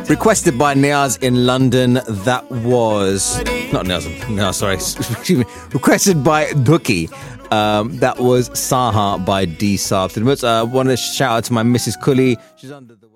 Requested by Niaz in London. That was not Niaz. No, sorry. Excuse me. Requested by Duki. That was Saha by D Sabs. I want to shout out to my Mrs. Cully. She's under the